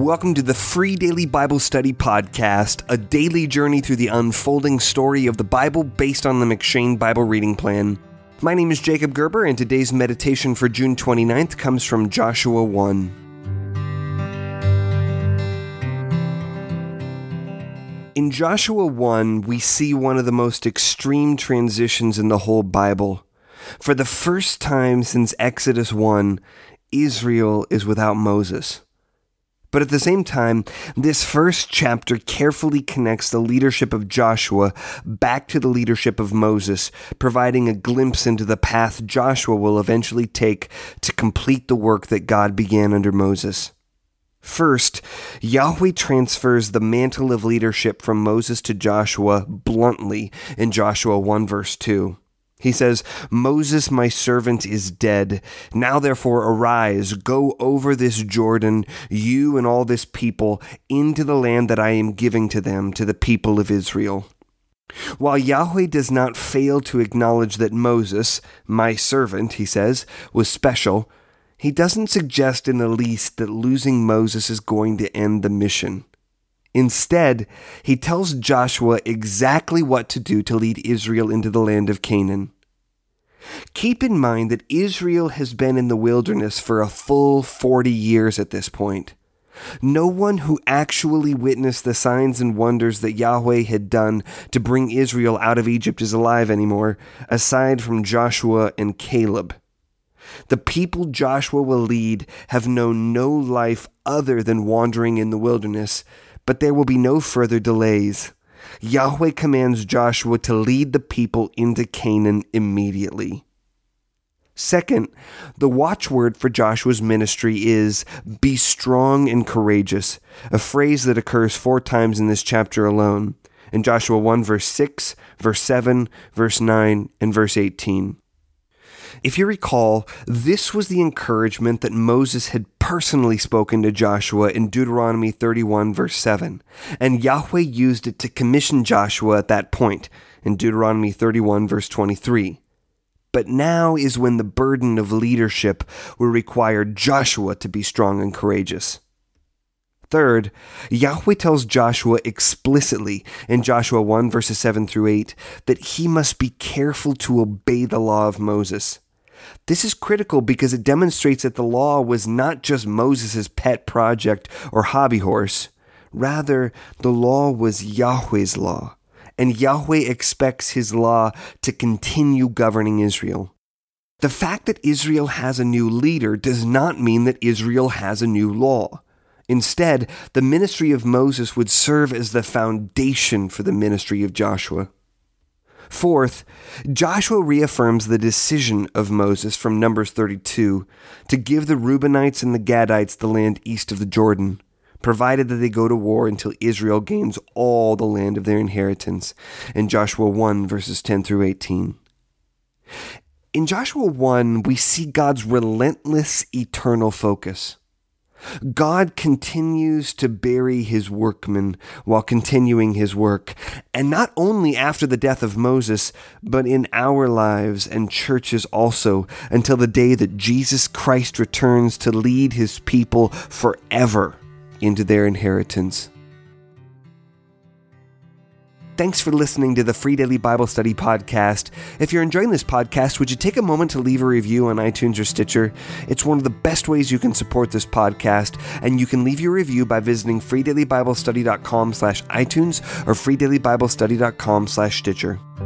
Welcome to the Free Daily Bible Study Podcast, a daily journey through the unfolding story of the Bible based on the M'Cheyne Bible Reading Plan. My name is Jacob Gerber, and today's meditation for June 29th comes from Joshua 1. In Joshua 1, we see one of the most extreme transitions in the whole Bible. For the first time since Exodus 1, Israel is without Moses. But at the same time, this first chapter carefully connects the leadership of Joshua back to the leadership of Moses, providing a glimpse into the path Joshua will eventually take to complete the work that God began under Moses. First, Yahweh transfers the mantle of leadership from Moses to Joshua bluntly in Joshua 1 verse 2. He says, "Moses, my servant, is dead. Now therefore arise, go over this Jordan, you and all this people, into the land that I am giving to them, to the people of Israel." While Yahweh does not fail to acknowledge that Moses, my servant, he says, was special, he doesn't suggest in the least that losing Moses is going to end the mission. Instead, he tells Joshua exactly what to do to lead Israel into the land of Canaan. Keep in mind that Israel has been in the wilderness for a full 40 years at this point. No one who actually witnessed the signs and wonders that Yahweh had done to bring Israel out of Egypt is alive anymore, aside from Joshua and Caleb. The people Joshua will lead have known no life other than wandering in the wilderness, but there will be no further delays. Yahweh commands Joshua to lead the people into Canaan immediately. Second, the watchword for Joshua's ministry is, "Be strong and courageous," a phrase that occurs 4 times in this chapter alone, in Joshua 1 verse 6, verse 7, verse 9, and verse 18. If you recall, this was the encouragement that Moses had personally spoken to Joshua in Deuteronomy 31 verse 7, and Yahweh used it to commission Joshua at that point in Deuteronomy 31 verse 23. But now is when the burden of leadership will require Joshua to be strong and courageous. Third, Yahweh tells Joshua explicitly in Joshua 1 verses 7 through 8 that he must be careful to obey the law of Moses. This is critical because it demonstrates that the law was not just Moses' pet project or hobby horse. Rather, the law was Yahweh's law, and Yahweh expects his law to continue governing Israel. The fact that Israel has a new leader does not mean that Israel has a new law. Instead, the ministry of Moses would serve as the foundation for the ministry of Joshua. Fourth, Joshua reaffirms the decision of Moses from Numbers 32 to give the Reubenites and the Gadites the land east of the Jordan, provided that they go to war until Israel gains all the land of their inheritance, in Joshua 1 verses 10 through 18. In Joshua 1, we see God's relentless eternal focus. God continues to bury his workmen while continuing his work, and not only after the death of Moses, but in our lives and churches also, until the day that Jesus Christ returns to lead his people forever into their inheritance. Thanks for listening to the Free Daily Bible Study Podcast. If you're enjoying this podcast, would you take a moment to leave a review on iTunes or Stitcher? It's one of the best ways you can support this podcast, and you can leave your review by visiting freedailybiblestudy.com/iTunes or freedailybiblestudy.com/Stitcher.